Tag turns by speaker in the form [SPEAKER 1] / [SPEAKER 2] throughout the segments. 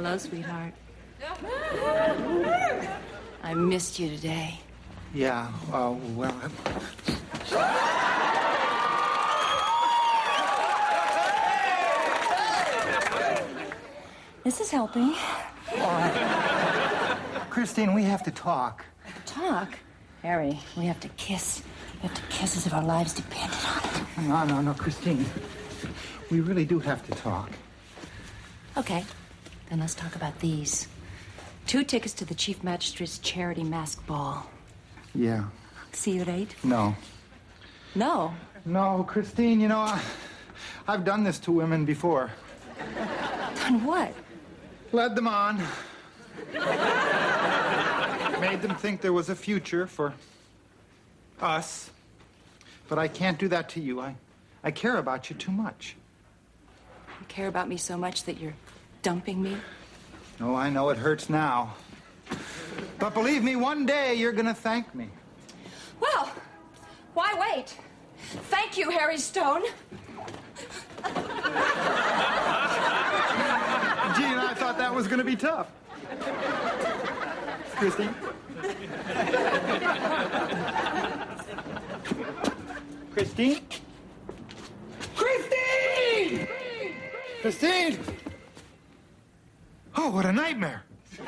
[SPEAKER 1] Hello, sweetheart. I missed you today.
[SPEAKER 2] Yeah, well...
[SPEAKER 1] This is helping.
[SPEAKER 2] Christine, we have to talk.
[SPEAKER 1] Talk? Harry, we have to kiss. We have to kiss as if our lives depended on it.
[SPEAKER 2] No, Christine. We really do have to talk.
[SPEAKER 1] Okay, then let's talk about these. 2 tickets to the Chief Magistrate's charity mask ball.
[SPEAKER 2] Yeah.
[SPEAKER 1] See you at 8?
[SPEAKER 2] No.
[SPEAKER 1] No?
[SPEAKER 2] No, Christine, you know, I've done this to women before.
[SPEAKER 1] Done what?
[SPEAKER 2] Led them on. Made them think there was a future for us. But I can't do that to you. I care about you too much.
[SPEAKER 1] You care about me so much that you're dumping me?
[SPEAKER 2] Oh, I know it hurts now. But believe me, one day you're gonna thank me.
[SPEAKER 1] Well, why wait? Thank you, Harry Stone.
[SPEAKER 2] Gene, I thought that was gonna be tough. Christine? Christine? Christine! Christine! Oh, what a nightmare.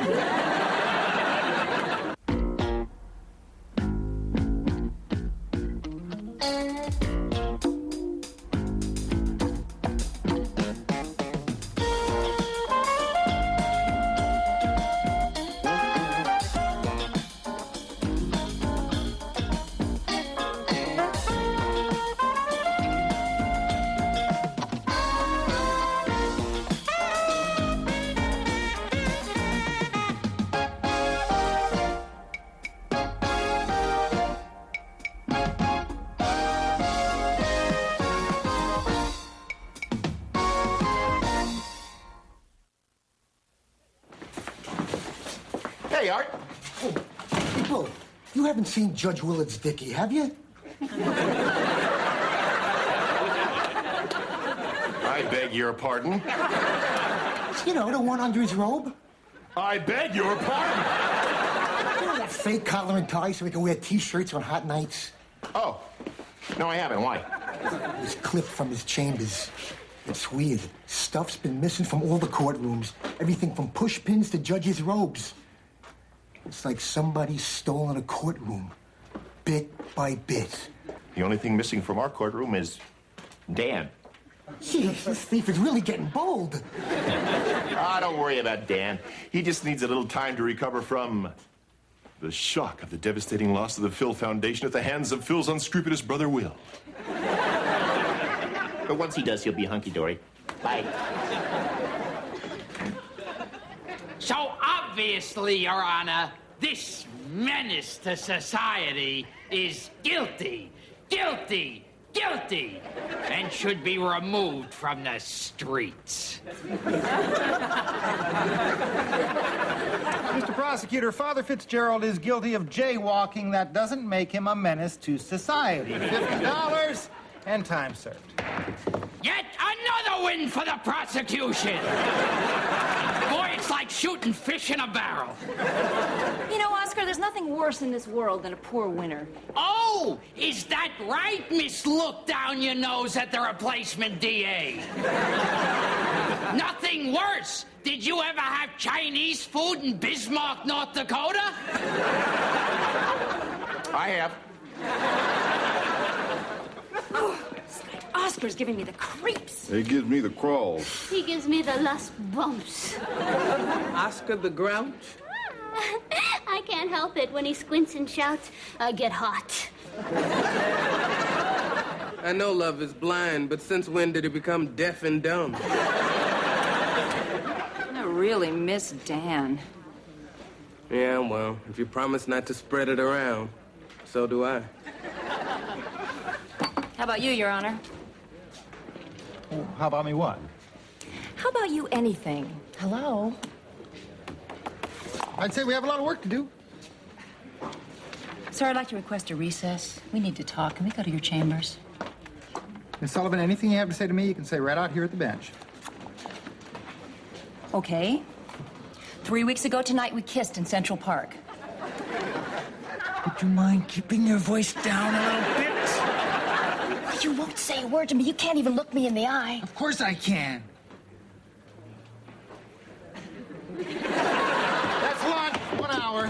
[SPEAKER 3] Hey, Art.
[SPEAKER 4] Oh, hey, Bill, you haven't seen Judge Willard's Dickie, have you?
[SPEAKER 3] I beg your pardon.
[SPEAKER 4] You know, the one under his robe.
[SPEAKER 3] I beg your pardon.
[SPEAKER 4] You know, that fake collar and tie so we can wear T-shirts on hot nights.
[SPEAKER 3] Oh, no, I haven't. Why?
[SPEAKER 4] It was clipped from his chambers. It's weird. Stuff's been missing from all the courtrooms. Everything from push pins to judges' robes. It's like somebody's stolen a courtroom, bit by bit.
[SPEAKER 3] The only thing missing from our courtroom is Dan.
[SPEAKER 4] Jeez, this thief is really getting bold.
[SPEAKER 3] Don't worry about Dan. He just needs a little time to recover from the shock of the devastating loss of the Phil Foundation at the hands of Phil's unscrupulous brother, Will. But once he does, he'll be hunky-dory. Bye.
[SPEAKER 5] So obviously, Your Honor, this menace to society is guilty, guilty, guilty, and should be removed from the streets.
[SPEAKER 2] Mr. Prosecutor, Father Fitzgerald is guilty of jaywalking. That doesn't make him a menace to society. $50 and time served.
[SPEAKER 5] Yet another win for the prosecution. Boy, it's like shooting fish in a barrel.
[SPEAKER 1] You know, Oscar, there's nothing worse in this world than a poor winner.
[SPEAKER 5] Oh, is that right, Miss Look Down Your Nose at the replacement DA? Nothing worse. Did you ever have Chinese food in Bismarck, North Dakota?
[SPEAKER 3] I have.
[SPEAKER 1] Oh, Oscar's giving me the creeps.
[SPEAKER 6] He gives me the crawls.
[SPEAKER 7] He gives me the lust bumps.
[SPEAKER 8] Oscar the Grouch?
[SPEAKER 7] I can't help it. When he squints and shouts, I get hot.
[SPEAKER 8] I know love is blind, but since when did it become deaf and dumb?
[SPEAKER 1] I really miss Dan.
[SPEAKER 8] Yeah, well, if you promise not to spread it around, so do I.
[SPEAKER 1] How about you, Your Honor?
[SPEAKER 2] Oh, how about me what?
[SPEAKER 1] How about you anything? Hello?
[SPEAKER 2] I'd say we have a lot of work to do.
[SPEAKER 1] Sir, I'd like to request a recess. We need to talk. Can we go to your chambers?
[SPEAKER 2] Miss Sullivan, anything you have to say to me, you can say right out here at the bench.
[SPEAKER 1] Okay. 3 weeks ago tonight, we kissed in Central Park.
[SPEAKER 6] Would you mind keeping your voice down a little bit?
[SPEAKER 1] You won't say a word to me. You can't even look me in the eye.
[SPEAKER 6] Of course I can.
[SPEAKER 2] That's lunch. 1 hour.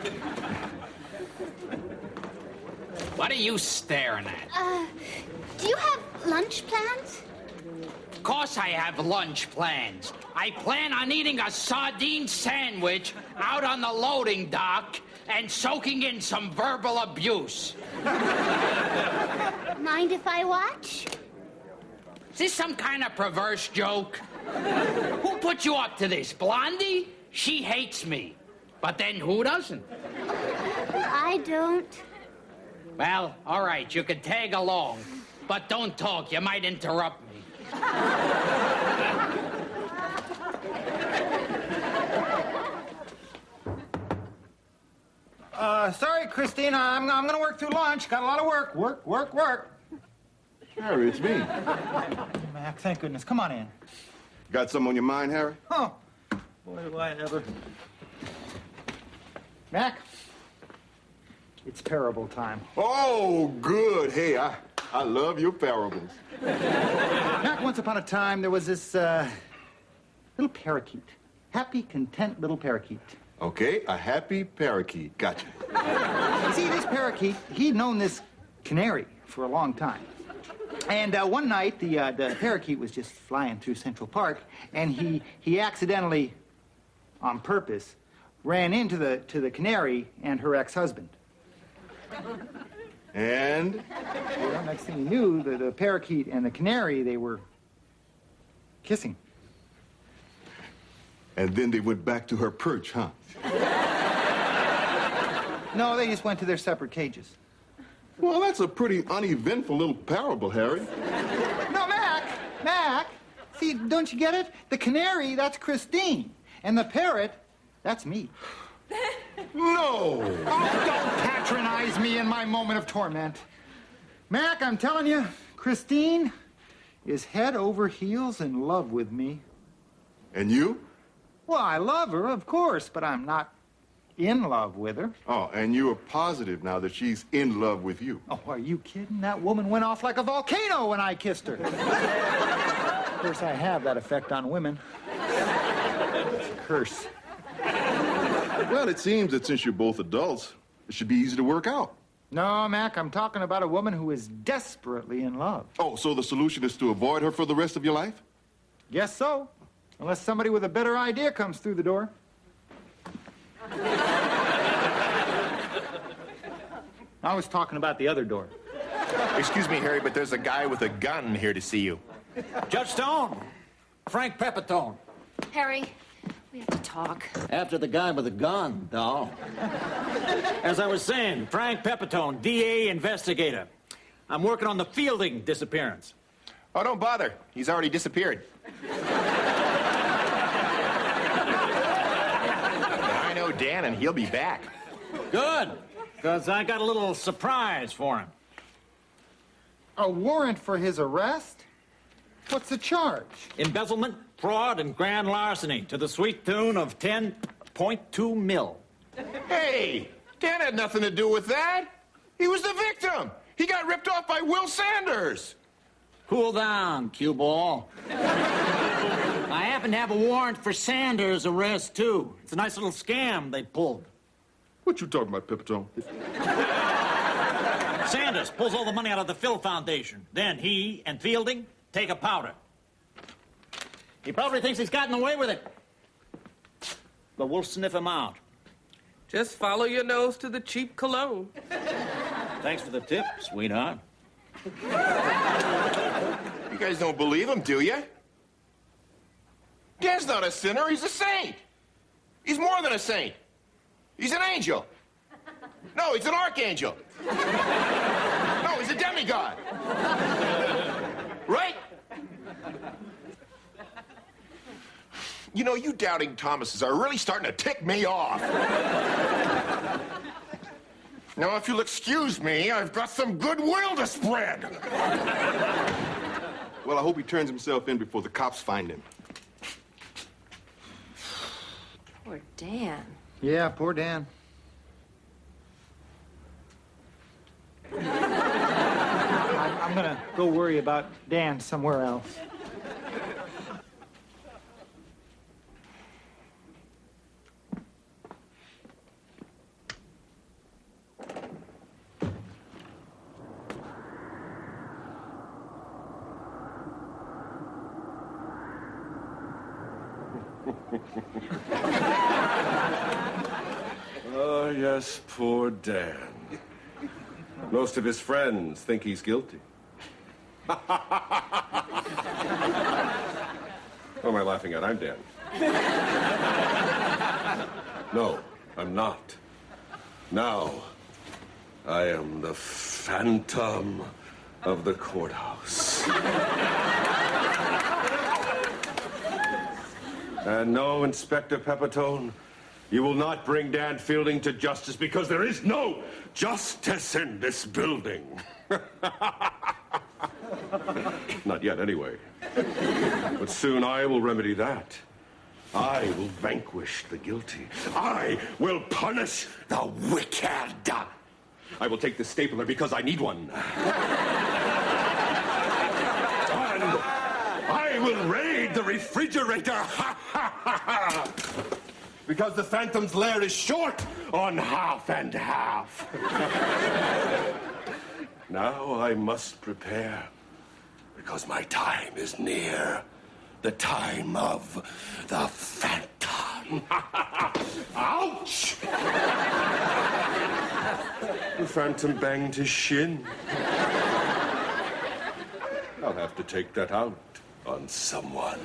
[SPEAKER 5] What are you staring at?
[SPEAKER 7] Do you have lunch plans?
[SPEAKER 5] Of course I have lunch plans. I plan on eating a sardine sandwich out on the loading dock and soaking in some verbal abuse.
[SPEAKER 7] Mind if I watch?
[SPEAKER 5] Is this some kind of perverse joke? Who put you up to this? Blondie? She hates me. But then who doesn't?
[SPEAKER 7] I don't.
[SPEAKER 5] Well, all right, you can tag along. But don't talk. You might interrupt me.
[SPEAKER 2] Sorry, Christine. I'm going to work through lunch. Got a lot of work. Work.
[SPEAKER 3] Harry, it's me.
[SPEAKER 2] Mac, thank goodness. Come on in.
[SPEAKER 3] Got something on your mind, Harry?
[SPEAKER 2] Oh, boy, do I ever. Mac, it's parable time.
[SPEAKER 3] Oh, good. Hey, I love your parables.
[SPEAKER 2] Mac, once upon a time, there was this little parakeet. Happy, content little parakeet.
[SPEAKER 3] Okay, a happy parakeet. Gotcha.
[SPEAKER 2] You see, this parakeet, he'd known this canary for a long time. And one night, the parakeet was just flying through Central Park, and he accidentally, on purpose, ran into the canary and her ex-husband.
[SPEAKER 3] And?
[SPEAKER 2] Well, next thing you knew, the parakeet and the canary, they were kissing.
[SPEAKER 3] And then they went back to her perch, huh?
[SPEAKER 2] No, they just went to their separate cages.
[SPEAKER 3] Well, that's a pretty uneventful little parable, Harry.
[SPEAKER 2] No, Mac! See, don't you get it? The canary, that's Christine. And the parrot, that's me.
[SPEAKER 3] No!
[SPEAKER 2] Oh, don't patronize me in my moment of torment. Mac, I'm telling you, Christine is head over heels in love with me.
[SPEAKER 3] And you?
[SPEAKER 2] Well, I love her, of course, but I'm not in love with her.
[SPEAKER 3] Oh, and you are positive now that she's in love with you.
[SPEAKER 2] Oh, are you kidding? That woman went off like a volcano when I kissed her. Of course, I have that effect on women. It's a curse.
[SPEAKER 3] Well, it seems that since you're both adults, it should be easy to work out.
[SPEAKER 2] No, Mac, I'm talking about a woman who is desperately in love.
[SPEAKER 3] Oh, so the solution is to avoid her for the rest of your life?
[SPEAKER 2] Guess so. Unless somebody with a better idea comes through the door. I was talking about the other door.
[SPEAKER 9] Excuse me, Harry, but there's a guy with a gun here to see you.
[SPEAKER 10] Judge Stone, Frank Pepitone.
[SPEAKER 1] Harry, we have to talk.
[SPEAKER 10] After the guy with the gun, doll. As I was saying, Frank Pepitone, DA investigator. I'm working on the Fielding disappearance.
[SPEAKER 9] Oh, don't bother. He's already disappeared. I know Dan, and he'll be back.
[SPEAKER 10] Good, because I got a little surprise for him.
[SPEAKER 2] A warrant for his arrest? What's the charge?
[SPEAKER 10] Embezzlement, fraud, and grand larceny to the sweet tune of 10.2 mil.
[SPEAKER 9] Hey, Dan had nothing to do with that. He was the victim. He got ripped off by Will Sanders.
[SPEAKER 10] Cool down, cue ball. I happen to have a warrant for Sanders' arrest, too. It's a nice little scam they pulled.
[SPEAKER 3] What you talking about, Pepitone?
[SPEAKER 10] Sanders pulls all the money out of the Phil Foundation. Then he and Fielding take a powder. He probably thinks he's gotten away with it. But we'll sniff him out.
[SPEAKER 8] Just follow your nose to the cheap cologne.
[SPEAKER 10] Thanks for the tip, sweetheart.
[SPEAKER 9] You guys don't believe him, do you? Dan's not a sinner, he's a saint. He's more than a saint. He's an angel. No, he's an archangel. No, he's a demigod. Right? You know, you doubting Thomases are really starting to tick me off. Now, if you'll excuse me, I've got some goodwill to spread.
[SPEAKER 3] Well, I hope he turns himself in before the cops find him.
[SPEAKER 1] Poor Dan.
[SPEAKER 2] Yeah, poor Dan. I'm gonna go worry about Dan somewhere else.
[SPEAKER 11] Oh, yes, poor Dan. Most of his friends think he's guilty. What am I laughing at? I'm Dan. No, I'm not. Now, I am the Phantom of the courthouse. And no, Inspector Pepitone, you will not bring Dan Fielding to justice because there is no justice in this building. Not yet, anyway. But soon I will remedy that. I will vanquish the guilty. I will punish the wicked. I will take the stapler because I need one. And I will raid the refrigerator. Because the Phantom's lair is short on half and half. Now I must prepare, because my time is near. The time of the Phantom. Ouch! The Phantom banged his shin. I'll have to take that out on someone.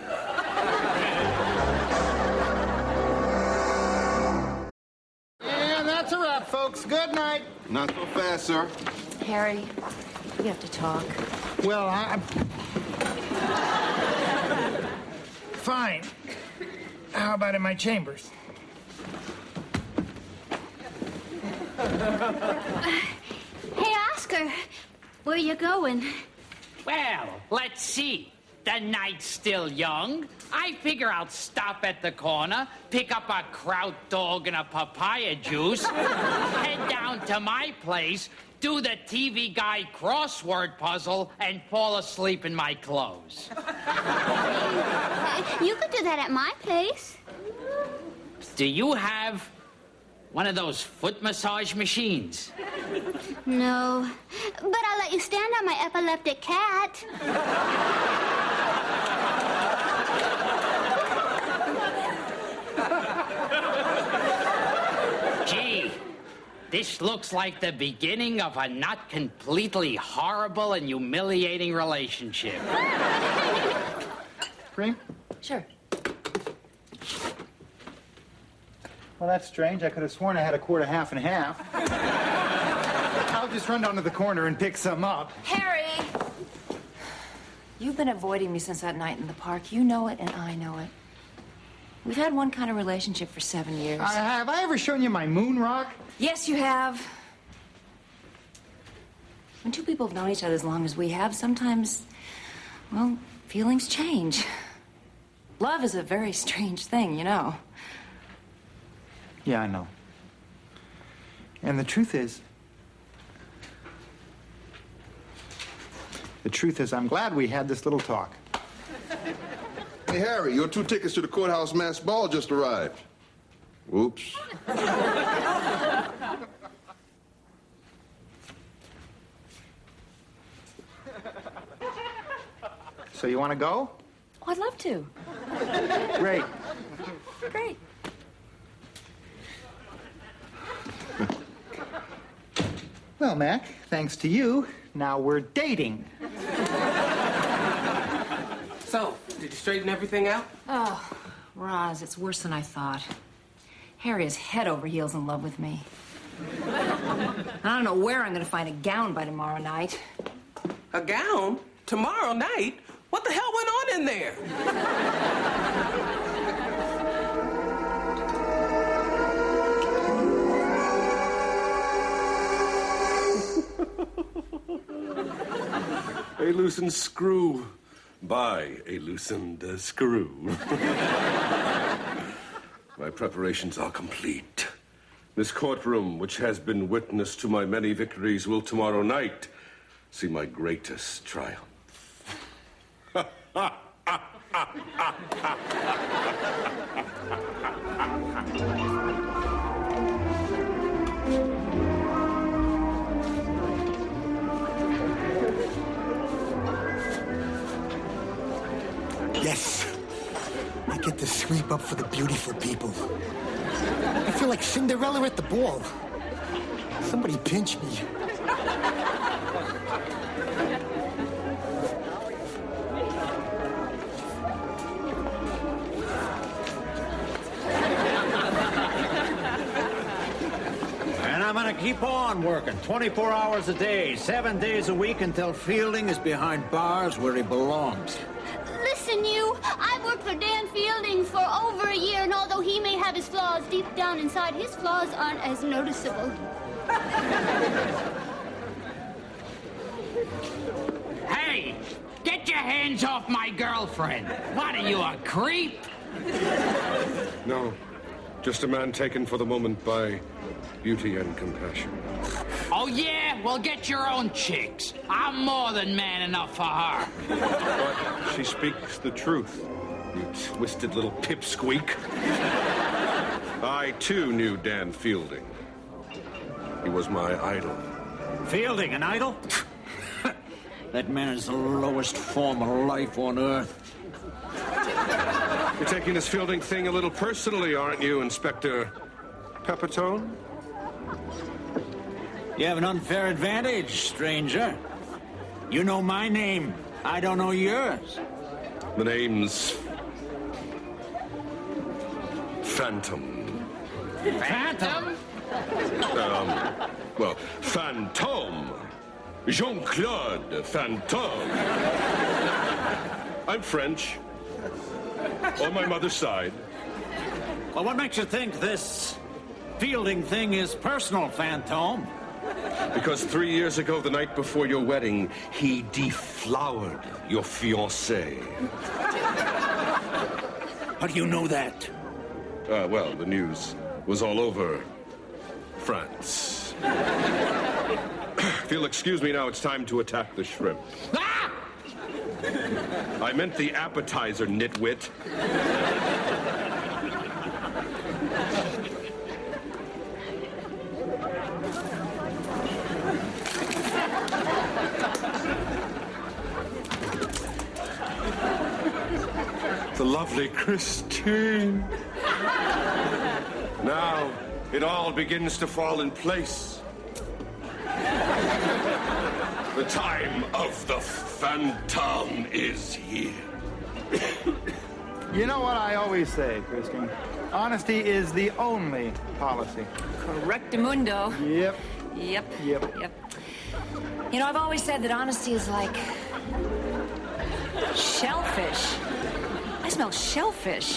[SPEAKER 2] And that's a wrap, folks. Good night.
[SPEAKER 9] Not so fast, sir.
[SPEAKER 1] Harry, we have to talk.
[SPEAKER 2] Well, I'm... Fine. How about in my chambers?
[SPEAKER 7] Hey, Oscar, where you going?
[SPEAKER 5] Well, let's see. The night's still young. I figure I'll stop at the corner, pick up a kraut dog and a papaya juice, head down to my place, do the TV Guide crossword puzzle, and fall asleep in my clothes.
[SPEAKER 7] You could do that at my place.
[SPEAKER 5] Do you have one of those foot massage machines?
[SPEAKER 7] No, but I'll let you stand on my epileptic cat.
[SPEAKER 5] Gee, this looks like the beginning of a not completely horrible and humiliating relationship.
[SPEAKER 2] Cream?
[SPEAKER 1] Sure.
[SPEAKER 2] Well, that's strange. I could have sworn I had a quart of half and half. I'll just run down to the corner and pick some up.
[SPEAKER 1] Harry! You've been avoiding me since that night in the park. You know it, and I know it. We've had one kind of relationship for 7 years.
[SPEAKER 2] Have I ever shown you my moon rock?
[SPEAKER 1] Yes, you have. When two people have known each other as long as we have, sometimes, well, feelings change. Love is a very strange thing, you know.
[SPEAKER 2] Yeah, I know. And the truth is, I'm glad we had this little talk.
[SPEAKER 9] Hey, Harry, your 2 tickets to the courthouse masked ball just arrived. Whoops.
[SPEAKER 2] So you want to go?
[SPEAKER 1] Oh, I'd love to.
[SPEAKER 2] Great.
[SPEAKER 1] Great.
[SPEAKER 2] Well, Mac, thanks to you, now we're dating.
[SPEAKER 8] So, did you straighten everything out?
[SPEAKER 1] Oh, Roz, it's worse than I thought. Harry is head over heels in love with me. I don't know where I'm going to find a gown by tomorrow night.
[SPEAKER 8] A gown? Tomorrow night? What the hell went on in there?
[SPEAKER 11] A loosened screw by a loosened screw. My preparations are complete. This courtroom, which has been witness to my many victories, will tomorrow night see my greatest triumph.
[SPEAKER 4] Yes. I get to sweep up for the beautiful people. I feel like Cinderella at the ball. Somebody pinch me.
[SPEAKER 10] And I'm gonna keep on working 24 hours a day, 7 days a week until Fielding is behind bars where he belongs.
[SPEAKER 7] Listen, you. I've worked for Dan Fielding for over a year, and although he may have his flaws, deep down inside, his flaws aren't as noticeable.
[SPEAKER 5] Hey, get your hands off my girlfriend. What are you, a creep?
[SPEAKER 11] No, just a man taken for the moment by beauty and compassion.
[SPEAKER 5] Oh, yeah? Well, get your own chicks. I'm more than man enough for her.
[SPEAKER 11] But she speaks the truth, you twisted little pipsqueak. I, too, knew Dan Fielding. He was my idol.
[SPEAKER 10] Fielding, an idol? That man is the lowest form of life on Earth.
[SPEAKER 11] You're taking this Fielding thing a little personally, aren't you, Inspector Peppertone?
[SPEAKER 10] You have an unfair advantage, stranger. You know my name. I don't know yours.
[SPEAKER 11] The name's Phantom.
[SPEAKER 5] Phantom?
[SPEAKER 11] Well, Fantôme. Jean-Claude Fantôme. I'm French. On my mother's side.
[SPEAKER 10] Well, what makes you think this Fielding thing is personal, Phantom?
[SPEAKER 11] Because 3 years ago, the night before your wedding, he deflowered your fiancée.
[SPEAKER 10] How do you know that?
[SPEAKER 11] Well, the news was all over France. If you'll excuse me now, it's time to attack the shrimp.
[SPEAKER 5] Ah!
[SPEAKER 11] I meant the appetizer, nitwit. The lovely Christine. Now, it all begins to fall in place. The time of the Phantom is here.
[SPEAKER 2] You know what I always say, Christine? Honesty is the only policy.
[SPEAKER 1] Correctamundo.
[SPEAKER 2] Yep.
[SPEAKER 1] Yep.
[SPEAKER 2] Yep.
[SPEAKER 1] Yep. You know, I've always said that honesty is like shellfish. I smell shellfish.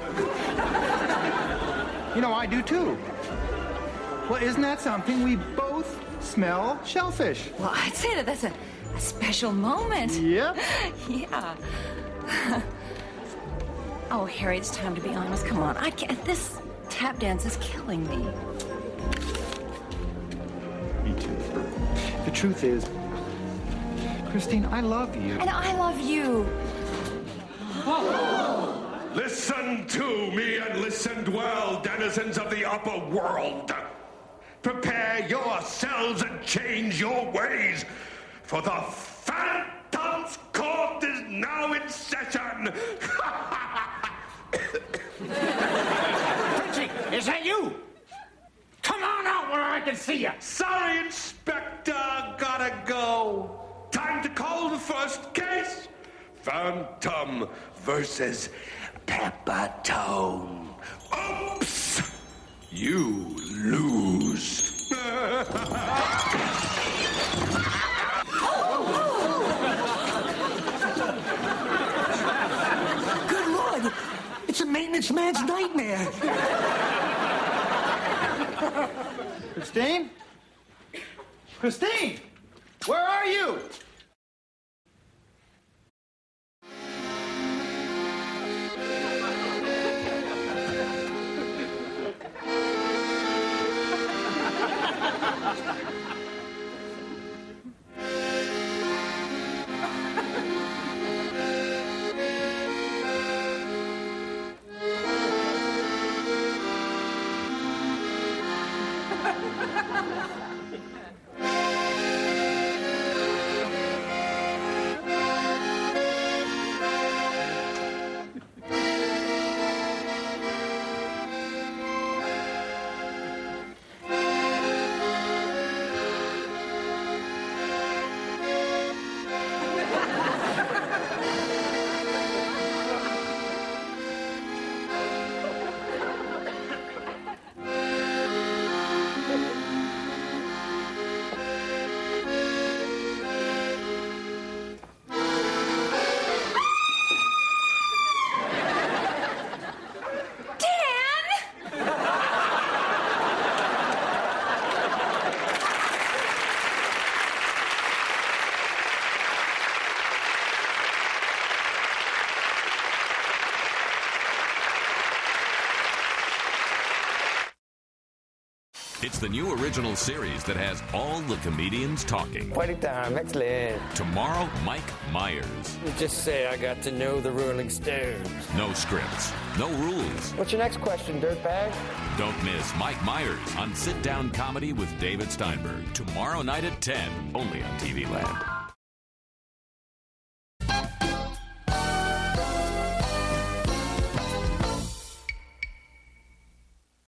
[SPEAKER 2] You know, I do too. Well, isn't that something? We both smell shellfish.
[SPEAKER 1] Well, I'd say that that's a special moment.
[SPEAKER 2] Yep.
[SPEAKER 1] Yeah. Oh, Harry, it's time to be honest. Come on. I can't. This tap dance is killing me.
[SPEAKER 2] Me too. The truth is, Christine, I love you.
[SPEAKER 1] And I love you.
[SPEAKER 11] Listen to me and listen well, denizens of the upper world. Prepare yourselves and change your ways, for the Phantom's court is now in session.
[SPEAKER 5] Frenchie, is that you? Come on out where I can see you.
[SPEAKER 11] Sorry, Inspector, gotta go. Time to call the first case. Phantom versus Peppertone. Oops! You lose.
[SPEAKER 4] Good Lord! It's a maintenance man's nightmare.
[SPEAKER 2] Christine? Christine! Where are you?
[SPEAKER 12] It's the new original series that has all the comedians talking.
[SPEAKER 13] Party time, excellent.
[SPEAKER 12] Tomorrow, Mike Myers.
[SPEAKER 13] Just say I got to know the Rolling Stones.
[SPEAKER 12] No scripts, no rules.
[SPEAKER 13] What's your next question, dirtbag?
[SPEAKER 12] Don't miss Mike Myers on Sit Down Comedy with David Steinberg. Tomorrow night at 10, only on TV Land.